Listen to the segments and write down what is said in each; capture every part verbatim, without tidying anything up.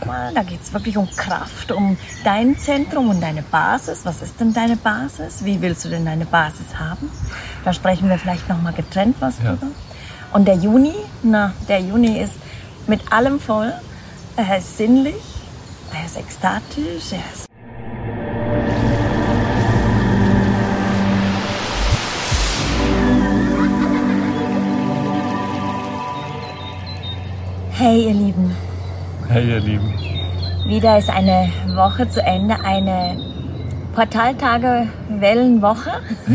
nochmal. Da geht es wirklich um Kraft, um dein Zentrum und deine Basis. Was ist denn deine Basis? Wie willst du denn deine Basis haben? Da sprechen wir vielleicht nochmal getrennt was Ja. drüber. Und der Juni, na, der Juni ist mit allem voll. Er ist sinnlich, er ist ekstatisch, er ist... Hey ihr Lieben, Hey ihr Lieben. wieder ist eine Woche zu Ende, eine Portaltage-Wellenwoche.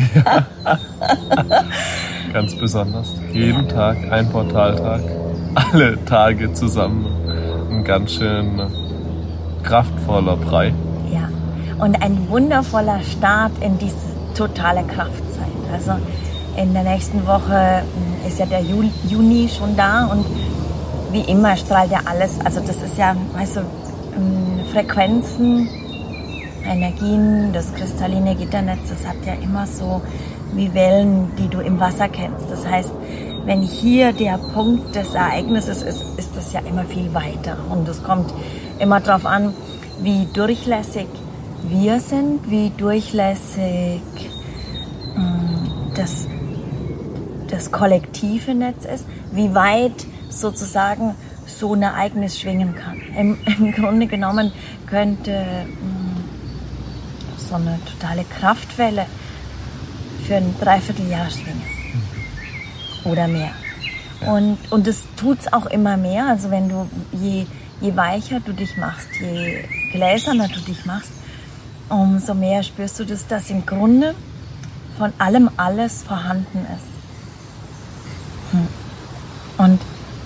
Ganz besonders. Jeden Tag ein Portaltag. Alle Tage zusammen. Ein ganz schön kraftvoller Brei. Ja, und ein wundervoller Start in diese totale Kraftzeit. Also in der nächsten Woche ist ja der Ju- Juni schon da und wie immer strahlt ja alles, also das ist ja, weißt du, Frequenzen, Energien, das kristalline Gitternetz, das hat ja immer so wie Wellen, die du im Wasser kennst. Das heißt, wenn hier der Punkt des Ereignisses ist, ist das ja immer viel weiter. Und es kommt immer darauf an, wie durchlässig wir sind, wie durchlässig mh, das, das kollektive Netz ist, wie weit sozusagen so ein Ereignis schwingen kann. Im, im Grunde genommen könnte mh, so eine totale Kraftwelle für ein Dreivierteljahr schwingen. Oder mehr. Ja. Und, und das tut's auch immer mehr. Also wenn du, je, je weicher du dich machst, je gläserner du dich machst, umso mehr spürst du das, dass im Grunde von allem alles vorhanden ist. Hm. Und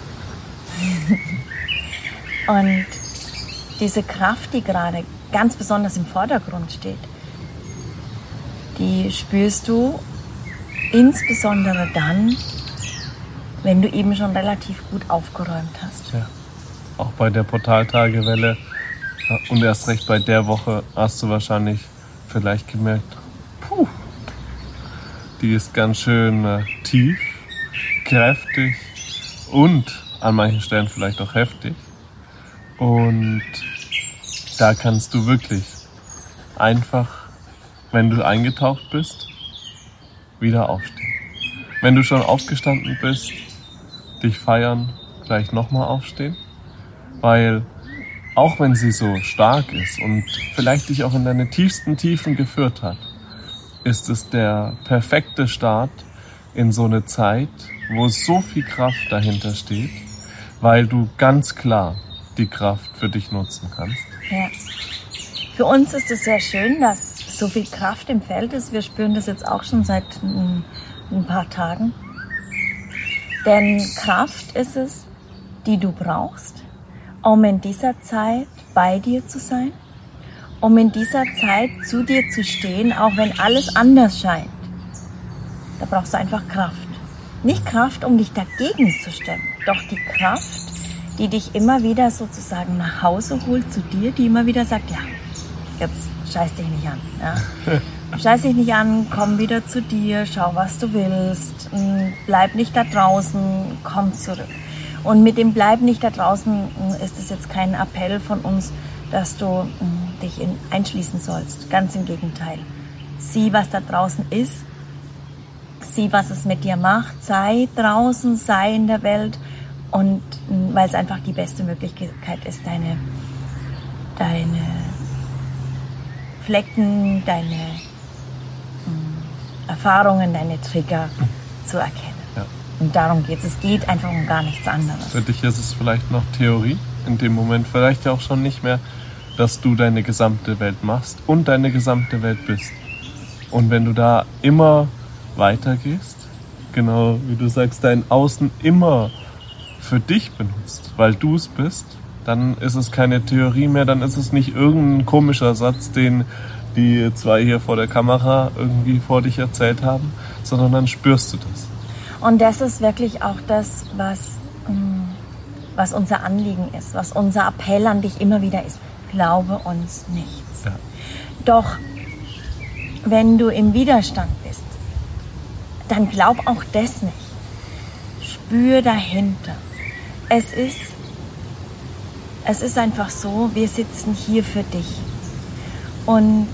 Und diese Kraft, die gerade ganz besonders im Vordergrund steht, die spürst du insbesondere dann, wenn du eben schon relativ gut aufgeräumt hast. Ja. Auch bei der Portaltagewelle und erst recht bei der Woche hast du wahrscheinlich vielleicht gemerkt, puh, die ist ganz schön äh, tief, kräftig und an manchen Stellen vielleicht auch heftig. Und da kannst du wirklich einfach, wenn du eingetaucht bist, wieder aufstehen. Wenn du schon aufgestanden bist, dich feiern, gleich nochmal aufstehen. Weil auch wenn sie so stark ist und vielleicht dich auch in deine tiefsten Tiefen geführt hat, ist es der perfekte Start in so eine Zeit, wo so viel Kraft dahinter steht, weil du ganz klar die Kraft für dich nutzen kannst. Ja. Für uns ist es sehr schön, dass so viel Kraft im Feld ist. Wir spüren das jetzt auch schon seit ein, ein paar Tagen. Denn Kraft ist es, die du brauchst, um in dieser Zeit bei dir zu sein, um in dieser Zeit zu dir zu stehen, auch wenn alles anders scheint. Da brauchst du einfach Kraft. Nicht Kraft, um dich dagegen zu stemmen, doch die Kraft, die dich immer wieder sozusagen nach Hause holt zu dir, die immer wieder sagt, ja, jetzt scheiß dich nicht an. Ja. Scheiß dich nicht an, komm wieder zu dir, schau, was du willst, bleib nicht da draußen, komm zurück. Und mit dem Bleib nicht da draußen ist es jetzt kein Appell von uns, dass du dich in, einschließen sollst. Ganz im Gegenteil. Sieh, was da draußen ist, sieh, was es mit dir macht, sei draußen, sei in der Welt. Und weil es einfach die beste Möglichkeit ist, deine, deine Flecken, deine mh, Erfahrungen, deine Trigger zu erkennen. Ja. Und darum geht es. Es geht einfach um gar nichts anderes. Für dich ist es vielleicht noch Theorie, in dem Moment vielleicht auch schon nicht mehr, dass du deine gesamte Welt machst und deine gesamte Welt bist. Und wenn du da immer weitergehst, genau wie du sagst, dein Außen immer für dich benutzt, weil du es bist, dann ist es keine Theorie mehr, dann ist es nicht irgendein komischer Satz, den die zwei hier vor der Kamera irgendwie vor dich erzählt haben, sondern dann spürst du das. Und das ist wirklich auch das, was, was unser Anliegen ist, was unser Appell an dich immer wieder ist. Glaube uns nichts. Ja. Doch wenn du im Widerstand bist, dann glaub auch das nicht. Spür dahinter. Es ist es ist einfach so, wir sitzen hier für dich. Und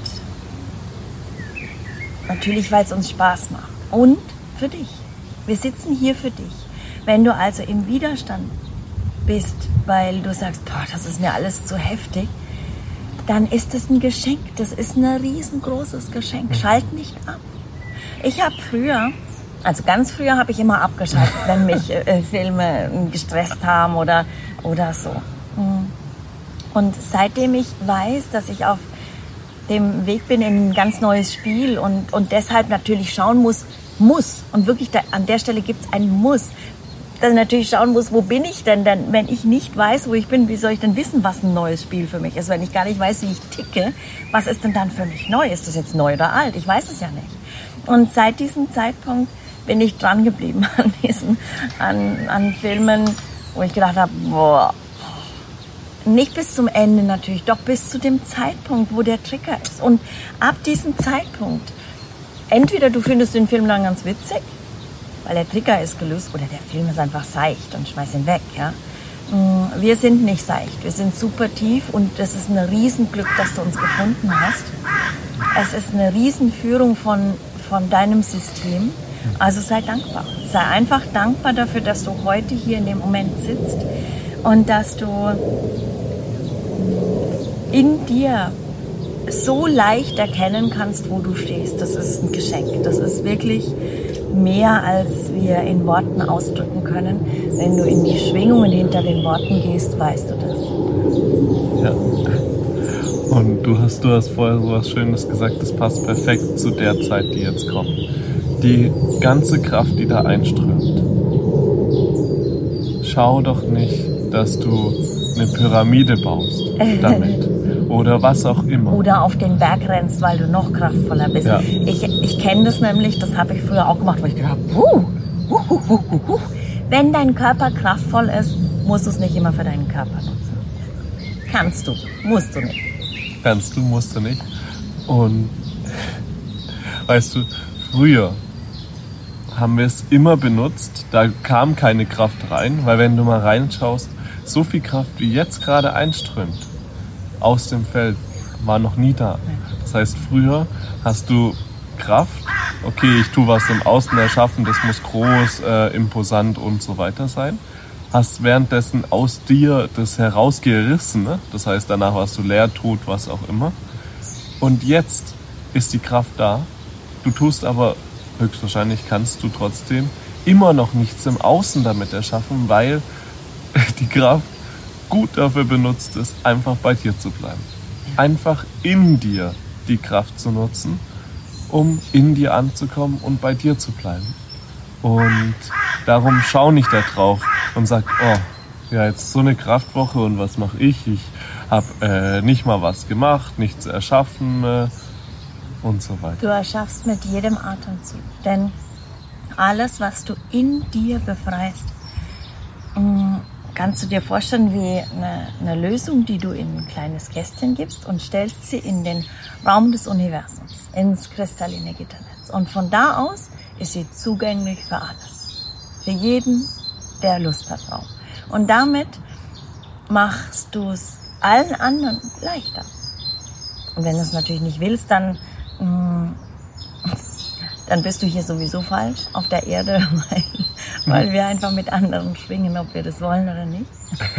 natürlich, weil es uns Spaß macht. Und für dich. Wir sitzen hier für dich. Wenn du also im Widerstand bist, weil du sagst, boah, das ist mir alles zu heftig, dann ist es ein Geschenk. Das ist ein riesengroßes Geschenk. Schalt nicht ab. Ich habe früher, also ganz früher habe ich immer abgeschaltet, wenn mich äh, Filme gestresst haben oder, oder so. Und seitdem ich weiß, dass ich auf dem Weg bin in ein ganz neues Spiel und, und deshalb natürlich schauen muss, muss, und wirklich da, an der Stelle gibt es ein Muss, dass ich natürlich schauen muss, wo bin ich denn denn, wenn ich nicht weiß, wo ich bin, wie soll ich denn wissen, was ein neues Spiel für mich ist, wenn ich gar nicht weiß, wie ich ticke, was ist denn dann für mich neu? Ist das jetzt neu oder alt? Ich weiß es ja nicht. Und seit diesem Zeitpunkt bin ich dran geblieben an diesen, an, an Filmen, wo ich gedacht habe, boah, nicht bis zum Ende natürlich, doch bis zu dem Zeitpunkt, wo der Trigger ist. Und ab diesem Zeitpunkt, entweder du findest den Film dann ganz witzig, weil der Trigger ist gelöst, oder der Film ist einfach seicht und schmeiß ihn weg. Ja? Wir sind nicht seicht, wir sind super tief und es ist ein Riesenglück, dass du uns gefunden hast. Es ist eine Riesenführung von, von deinem System. Also sei dankbar. Sei einfach dankbar dafür, dass du heute hier in dem Moment sitzt und dass du in dir so leicht erkennen kannst, wo du stehst. Das ist ein Geschenk. Das ist wirklich mehr, als wir in Worten ausdrücken können. Wenn du in die Schwingungen hinter den Worten gehst, weißt du das. Ja. Und du hast, du hast vorher so was Schönes gesagt, das passt perfekt zu der Zeit, die jetzt kommt. Die ganze Kraft, die da einströmt. Schau doch nicht, dass du eine Pyramide baust damit. Oder was auch immer. Oder auf den Berg rennst, weil du noch kraftvoller bist. Ja. Ich, ich kenne das nämlich, das habe ich früher auch gemacht, weil ich gedacht habe, uh, uh, uh, uh, uh. Wenn dein Körper kraftvoll ist, musst du es nicht immer für deinen Körper nutzen. Kannst du, musst du nicht. Kannst du, musst du nicht. Und weißt du, früher haben wir es immer benutzt, da kam keine Kraft rein, weil wenn du mal reinschaust, so viel Kraft, wie jetzt gerade einströmt, aus dem Feld, war noch nie da. Das heißt, früher hast du Kraft, okay, ich tue was im Außen erschaffen, das muss groß, äh, imposant und so weiter sein. Hast währenddessen aus dir das herausgerissen, ne? Das heißt, danach warst du leer, tot, was auch immer. Und jetzt ist die Kraft da. Du tust aber, höchstwahrscheinlich kannst du trotzdem immer noch nichts im Außen damit erschaffen, weil die Kraft gut dafür benutzt ist, einfach bei dir zu bleiben. Einfach in dir die Kraft zu nutzen, um in dir anzukommen und bei dir zu bleiben. Und darum schau nicht da drauf und sag, oh, ja, jetzt so eine Kraftwoche und was mache ich? Ich habe äh, nicht mal was gemacht, nichts erschaffen äh, und so weiter. Du erschaffst mit jedem Atemzug, denn alles, was du in dir befreist, mh, kannst du dir vorstellen wie eine, eine Lösung, die du in ein kleines Kästchen gibst und stellst sie in den Raum des Universums, ins kristalline Gitternetz. Und von da aus ist sie zugänglich für alles. Für jeden, der Lust hat drauf. Und damit machst du es allen anderen leichter. Und wenn du es natürlich nicht willst, dann, mh, dann bist du hier sowieso falsch auf der Erde, weil, weil wir einfach mit anderen schwingen, ob wir das wollen oder nicht.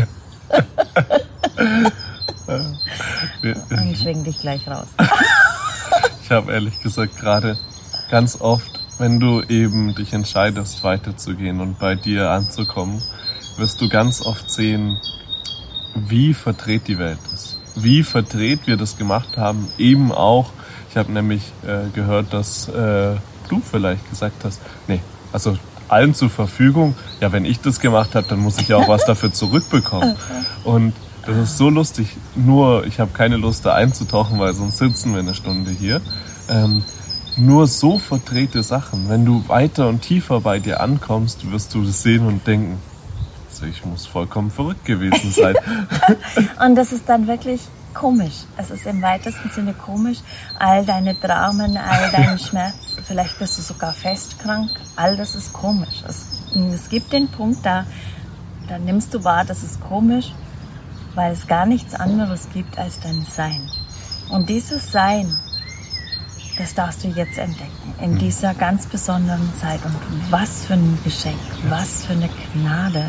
Und schwing dich gleich raus. Ich habe ehrlich gesagt gerade ganz oft, wenn du eben dich entscheidest, weiterzugehen und bei dir anzukommen, wirst du ganz oft sehen, wie verdreht die Welt ist. Wie verdreht wir das gemacht haben, eben auch. Ich habe nämlich äh, gehört, dass äh, du vielleicht gesagt hast, nee, also allen zur Verfügung, ja, wenn ich das gemacht habe, dann muss ich ja auch was dafür zurückbekommen. Und das ist so lustig, nur ich habe keine Lust da einzutauchen, weil sonst sitzen wir eine Stunde hier. Ähm, nur so verdrehte Sachen, wenn du weiter und tiefer bei dir ankommst, wirst du das sehen und denken, also ich muss vollkommen verrückt gewesen sein. Und das ist dann wirklich komisch. Es ist im weitesten Sinne komisch. All deine Dramen, all dein Schmerz, vielleicht bist du sogar festkrank, all das ist komisch. Es, es gibt den Punkt, da, da nimmst du wahr, das ist komisch weil es gar nichts anderes gibt als dein Sein. Und dieses Sein, das darfst du jetzt entdecken, in dieser ganz besonderen Zeit. Und was für ein Geschenk, was für eine Gnade.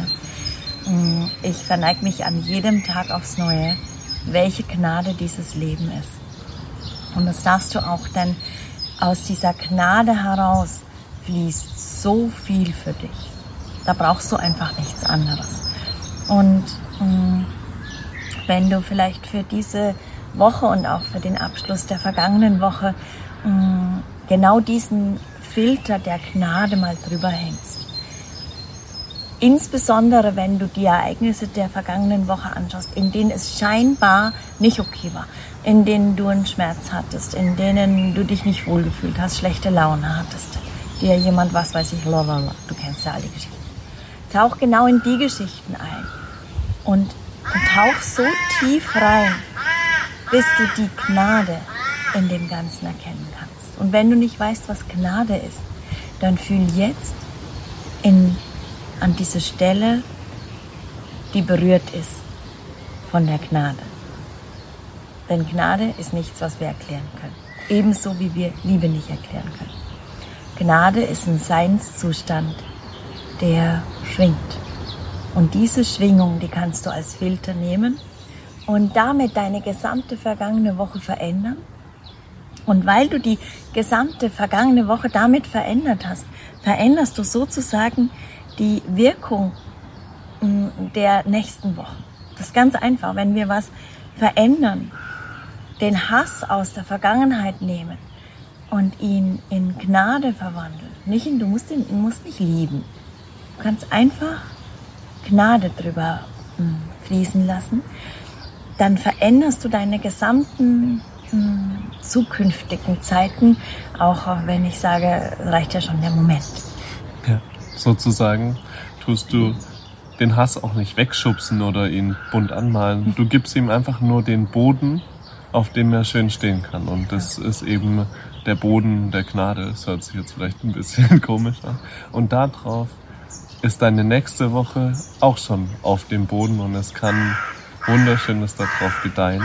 Ich verneige mich an jedem Tag aufs Neue, welche Gnade dieses Leben ist. Und das darfst du auch, denn aus dieser Gnade heraus fließt so viel für dich. Da brauchst du einfach nichts anderes. Und mh, wenn du vielleicht für diese Woche und auch für den Abschluss der vergangenen Woche mh, genau diesen Filter der Gnade mal drüber hängst. Insbesondere, wenn du die Ereignisse der vergangenen Woche anschaust, in denen es scheinbar nicht okay war, in denen du einen Schmerz hattest, in denen du dich nicht wohlgefühlt hast, schlechte Laune hattest, dir jemand, was weiß ich, blablabla, du kennst ja alle Geschichten. Tauch genau in die Geschichten ein und, und tauch so tief rein, bis du die Gnade in dem Ganzen erkennen kannst. Und wenn du nicht weißt, was Gnade ist, dann fühl jetzt in an diese Stelle, die berührt ist von der Gnade. Denn Gnade ist nichts, was wir erklären können. Ebenso wie wir Liebe nicht erklären können. Gnade ist ein Seinszustand, der schwingt. Und diese Schwingung, die kannst du als Filter nehmen und damit deine gesamte vergangene Woche verändern. Und weil du die gesamte vergangene Woche damit verändert hast, veränderst du sozusagen die Wirkung der nächsten Wochen. Das ist ganz einfach, wenn wir was verändern, den Hass aus der Vergangenheit nehmen und ihn in Gnade verwandeln. Nicht in, du musst ihn du musst nicht lieben. Du kannst einfach Gnade drüber fließen lassen. Dann veränderst du deine gesamten mh, zukünftigen Zeiten, auch wenn ich sage, reicht ja schon der Moment. Ja, sozusagen tust du den Hass auch nicht wegschubsen oder ihn bunt anmalen. Du gibst ihm einfach nur den Boden, auf dem er schön stehen kann. Und das ist eben der Boden der Gnade. Das hört sich jetzt vielleicht ein bisschen komisch an. Und darauf ist deine nächste Woche auch schon auf dem Boden und es kann Wunderschönes darauf gedeihen.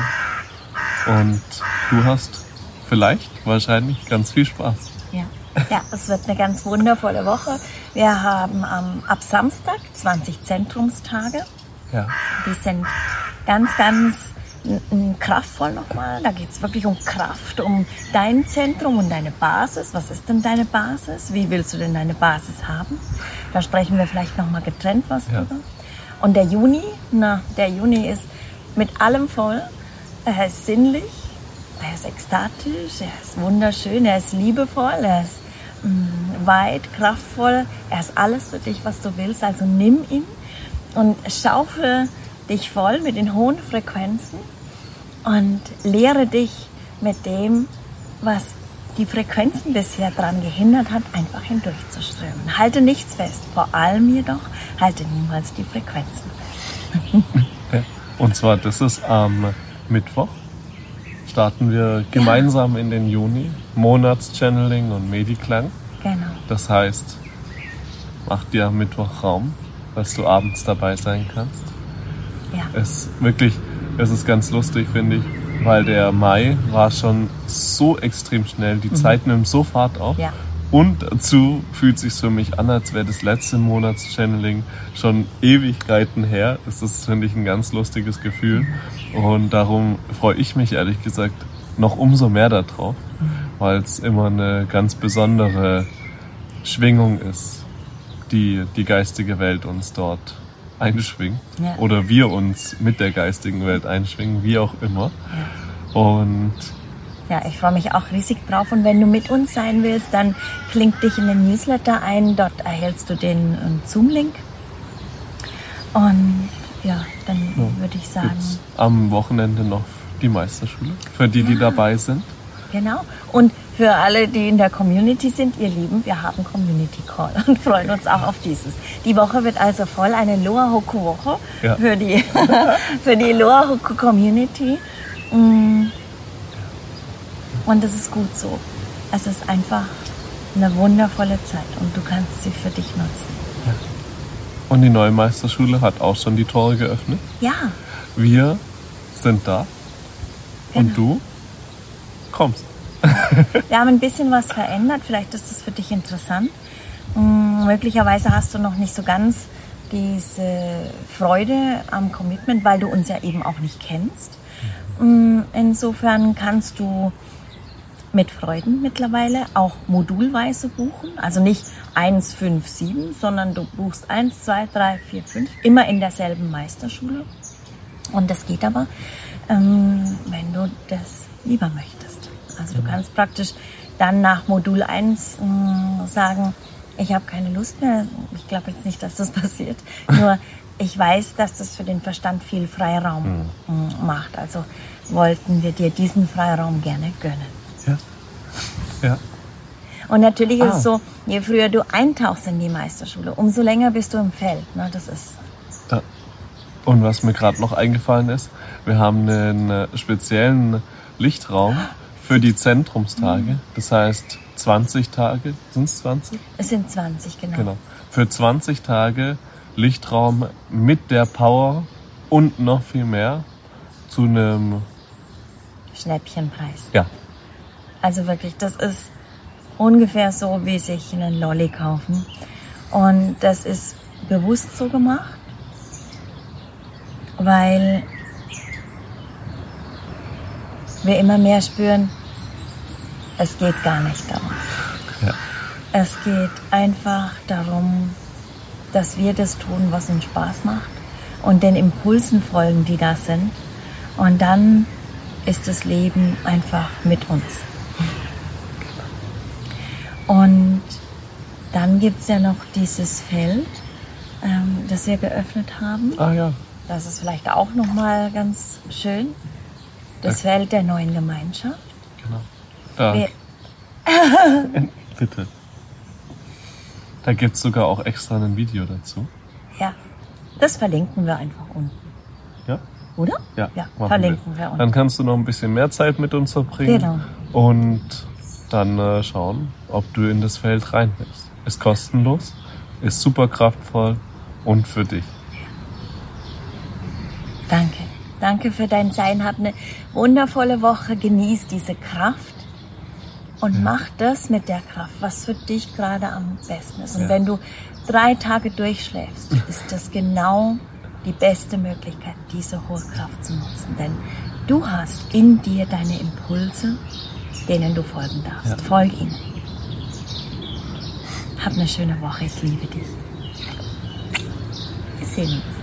Und du hast vielleicht, wahrscheinlich ganz viel Spaß. Ja. Ja, es wird eine ganz wundervolle Woche. Wir haben ähm, ab Samstag zwanzig Zentrumstage. Ja. Die sind ganz, ganz kraftvoll nochmal. Da geht es wirklich um Kraft, um dein Zentrum und deine Basis. Was ist denn deine Basis? Wie willst du denn deine Basis haben? Da sprechen wir vielleicht nochmal getrennt was ja. drüber. Und der Juni, na, der Juni ist mit allem voll. Er ist sinnlich, er ist ekstatisch, er ist wunderschön, er ist liebevoll, er ist mh, weit, kraftvoll. Er ist alles für dich, was du willst. Also nimm ihn und schaufel dich voll mit den hohen Frequenzen und lehre dich mit dem, was die Frequenzen bisher daran gehindert hat, einfach hindurchzuströmen. Halte nichts fest, vor allem jedoch halte niemals die Frequenzen fest. Und zwar, das ist am Mittwoch, starten wir gemeinsam ja. in den Juni, Monatschanneling und Mediklang. Genau. Das heißt, mach dir am Mittwoch Raum, dass du abends dabei sein kannst. Ja. Es wirklich, es ist ganz lustig, finde ich, weil der Mai war schon so extrem schnell, die mhm. Zeit nimmt so Fahrt auf. Ja. Und dazu fühlt es sich für mich an, als wäre das letzte Monatschanneling schon Ewigkeiten her. Das ist, finde ich, ein ganz lustiges Gefühl. Und darum freue ich mich, ehrlich gesagt, noch umso mehr darauf, mhm. weil es immer eine ganz besondere Schwingung ist, die die geistige Welt uns dort einschwingt. Ja. Oder wir uns mit der geistigen Welt einschwingen, wie auch immer. Ja. Und ja, ich freue mich auch riesig drauf. Und wenn du mit uns sein willst, dann klingt dich in den Newsletter ein. Dort erhältst du den Zoom-Link. Und ja, dann ja, würde ich sagen... Gibt's am Wochenende noch die Meisterschule, für die, ja. die dabei sind. Genau. Und für alle, die in der Community sind, ihr Lieben, wir haben Community Call und freuen uns auch auf dieses. Die Woche wird also voll eine Loa Hoku Woche ja. für die, für die Loa Hoku Community. Und das ist gut so. Es ist einfach eine wundervolle Zeit und du kannst sie für dich nutzen. Ja. Und die neue Meisterschule hat auch schon die Tore geöffnet. Ja. Wir sind da und Genau. du kommst. Wir haben ein bisschen was verändert, vielleicht ist das für dich interessant. Mm, möglicherweise hast du noch nicht so ganz diese Freude am Commitment, weil du uns ja eben auch nicht kennst. Mm, insofern kannst du mit Freuden mittlerweile auch modulweise buchen, also nicht eins, fünf, sieben, sondern du buchst eins, zwei, drei, vier, fünf, immer in derselben Meisterschule. Und das geht aber, ähm, wenn du das lieber möchtest. Also du kannst praktisch dann nach Modul eins mh, sagen, ich habe keine Lust mehr. Ich glaube jetzt nicht, dass das passiert. Nur ich weiß, dass das für den Verstand viel Freiraum mhm. macht. Also wollten wir dir diesen Freiraum gerne gönnen. Ja. Ja. Und natürlich Ah. ist es so, je früher du eintauchst in die Meisterschule, umso länger bist du im Feld. Ne? Das ist Ja. Und was mir gerade noch eingefallen ist, wir haben einen äh, speziellen Lichtraum für die Zentrumstage. Das heißt zwanzig Tage, sind es zwanzig? Es sind zwanzig, genau. Genau. Für zwanzig Tage Lichtraum mit der Power und noch viel mehr zu einem, Schnäppchenpreis. ja, Also wirklich, das ist ungefähr so, wie sich einen Lolli kaufen. Und das ist bewusst so gemacht, weil wir immer mehr spüren, es geht gar nicht darum. ja, Es geht einfach darum, dass wir das tun, was uns Spaß macht und den Impulsen folgen, die da sind. Und dann ist das Leben einfach mit uns. Und dann gibt es ja noch dieses Feld, ähm, das wir geöffnet haben. ah ja, Das ist vielleicht auch nochmal ganz schön. Das Feld der neuen Gemeinschaft. genau. Da, Wir, bitte. Da gibt es sogar auch extra ein Video dazu. ja, das verlinken wir einfach unten. Ja? Oder? Ja, Ja, machen verlinken wir, wir. unten. Dann kannst du noch ein bisschen mehr Zeit mit uns verbringen. Genau. Und dann äh, schauen, ob du in das Feld rein willst. Ist kostenlos, ist super kraftvoll und für dich. Danke. Danke für dein Sein. Hab eine wundervolle Woche. Genieß diese Kraft und Ja. mach das mit der Kraft, was für dich gerade am besten ist. Und Ja. wenn du drei Tage durchschläfst, ist das genau die beste Möglichkeit, diese hohe Kraft zu nutzen. Denn du hast in dir deine Impulse, denen du folgen darfst. Ja. Folg ihnen. Hab eine schöne Woche. Ich liebe dich. Wir sehen uns.